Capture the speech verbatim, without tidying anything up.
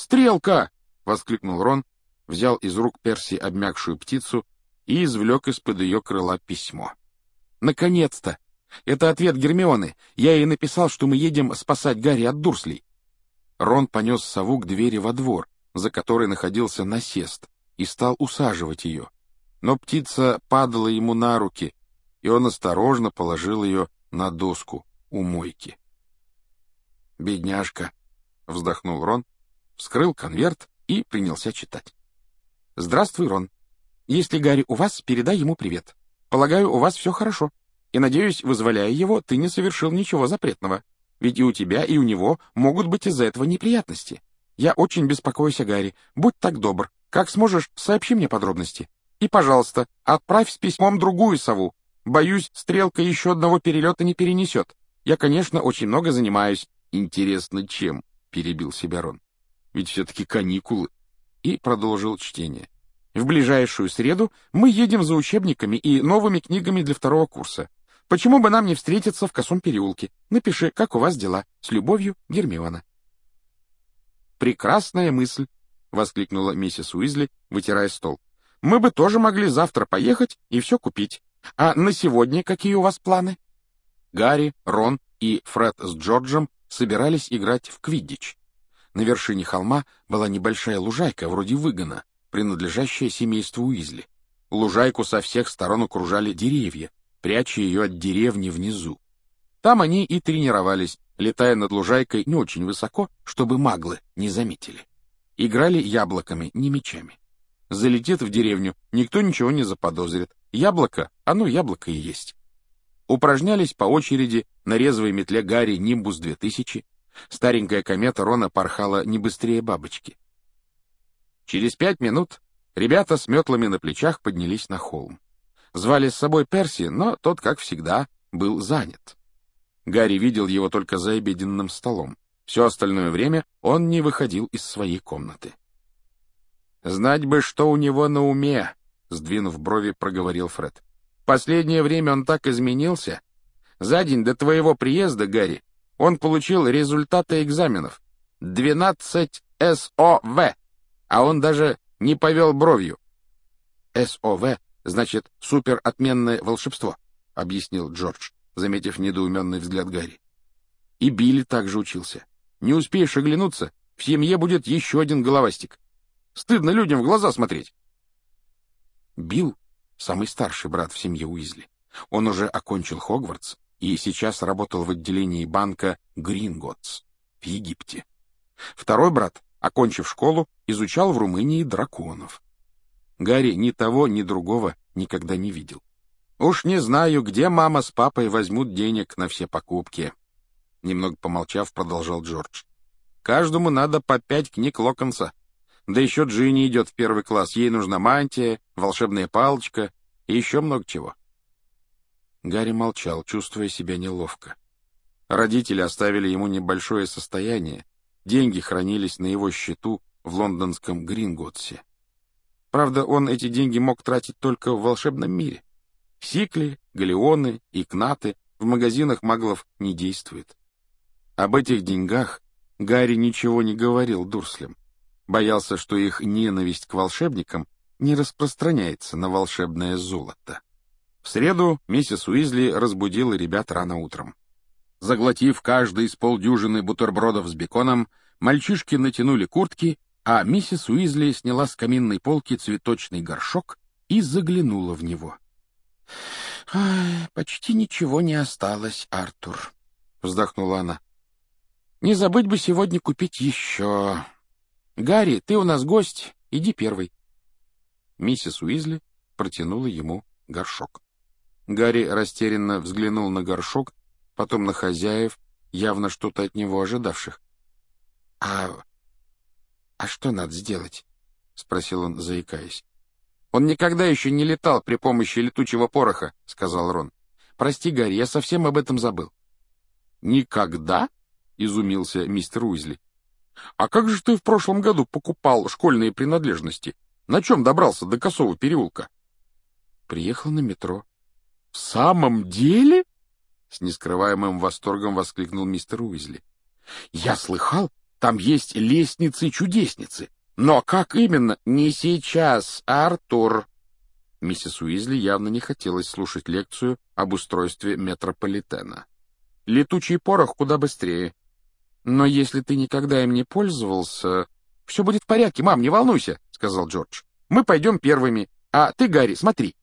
Стрелка!» — воскликнул Рон, взял из рук Перси обмякшую птицу и извлек из-под ее крыла письмо. «Наконец-то! Это ответ Гермионы. Я ей написал, что мы едем спасать Гарри от Дурслей». Рон понес сову к двери во двор, за которой находился насест, и стал усаживать ее. Но птица падала ему на руки, и он осторожно положил ее на доску у мойки. «Бедняжка!» — вздохнул Рон, вскрыл конверт и принялся читать. «Здравствуй, Рон. Если Гарри у вас, передай ему привет. Полагаю, у вас все хорошо. И, надеюсь, вызволяя его, ты не совершил ничего запретного. Ведь и у тебя, и у него могут быть из-за этого неприятности. Я очень беспокоюсь о Гарри. Будь так добр. Как сможешь, сообщи мне подробности. И, пожалуйста, отправь с письмом другую сову. Боюсь, стрелка еще одного перелета не перенесет. Я, конечно, очень много занимаюсь». «Интересно, чем?» — перебил себя Рон. «Ведь все-таки каникулы». И продолжил чтение. «В ближайшую среду мы едем за учебниками и новыми книгами для второго курса. Почему бы нам не встретиться в Косом переулке? Напиши, как у вас дела. С любовью, Гермиона». «Прекрасная мысль!» — воскликнула миссис Уизли, вытирая стол. «Мы бы тоже могли завтра поехать и все купить. А на сегодня какие у вас планы?» Гарри, Рон и Фред с Джорджем собирались играть в квиддич. На вершине холма была небольшая лужайка, вроде выгона, принадлежащая семейству Уизли. Лужайку со всех сторон окружали деревья, пряча ее от деревни внизу. Там они и тренировались, летая над лужайкой не очень высоко, чтобы маглы не заметили. Играли яблоками, не мячами. Залетит в деревню, никто ничего не заподозрит. Яблоко, оно яблоко и есть. Упражнялись по очереди на резвой метле Гарри Нимбус две тысячи. Старенькая комета Рона порхала не быстрее бабочки. Через пять минут ребята с метлами на плечах поднялись на холм. Звали с собой Перси, но тот, как всегда, был занят. Гарри видел его только за обеденным столом. Все остальное время он не выходил из своей комнаты. «Знать бы, что у него на уме», — сдвинув брови, проговорил Фред. «Последнее время он так изменился. За день до твоего приезда, Гарри, он получил результаты экзаменов. двенадцать эс о вэ, а он даже не повел бровью». «эс о вэ значит суперотменное волшебство», — объяснил Джордж, заметив недоуменный взгляд Гарри. «И Билли также учился. Не успеешь оглянуться, в семье будет еще один головастик. Стыдно людям в глаза смотреть». Билл — самый старший брат в семье Уизли. Он уже окончил Хогвартс и сейчас работал в отделении банка Гринготтс в Египте. Второй брат, окончив школу, изучал в Румынии драконов. Гарри ни того, ни другого никогда не видел. «Уж не знаю, где мама с папой возьмут денег на все покупки», — немного помолчав, продолжал Джордж. «Каждому надо по пять книг Локонса. Да еще Джинни идет в первый класс. Ей нужна мантия, волшебная палочка и еще много чего». Гарри молчал, чувствуя себя неловко. Родители оставили ему небольшое состояние. Деньги хранились на его счету в лондонском Гринготтсе. Правда, он эти деньги мог тратить только в волшебном мире. Сикли, галеоны и кнаты в магазинах маглов не действуют. Об этих деньгах Гарри ничего не говорил Дурслям. Боялся, что их ненависть к волшебникам не распространяется на волшебное золото. В среду миссис Уизли разбудила ребят рано утром. Заглотив каждый из полдюжины бутербродов с беконом, мальчишки натянули куртки, а миссис Уизли сняла с каминной полки цветочный горшок и заглянула в него. «Ай, почти ничего не осталось, Артур», — вздохнула она. «Не забыть бы сегодня купить еще. Гарри, ты у нас гость, иди первый». Миссис Уизли протянула ему горшок. Гарри растерянно взглянул на горшок, потом на хозяев, явно что-то от него ожидавших. «А... а что надо сделать?» — спросил он, заикаясь. «Он никогда еще не летал при помощи летучего пороха», — сказал Рон. «Прости, Гарри, я совсем об этом забыл». «Никогда?» — изумился мистер Уизли. «А как же ты в прошлом году покупал школьные принадлежности? На чем добрался до Косого переулка?» «Приехал на метро». «В самом деле?» — с нескрываемым восторгом воскликнул мистер Уизли. «Я слыхал, Там есть лестницы-чудесницы. Но как именно? Не сейчас, Артур. Миссис Уизли явно не хотелось слушать лекцию об устройстве метрополитена. Летучий порох куда быстрее. Но если ты никогда им не пользовался... Все будет в порядке, мам, не волнуйся, сказал Джордж. Мы пойдем первыми. А ты, Гарри, смотри,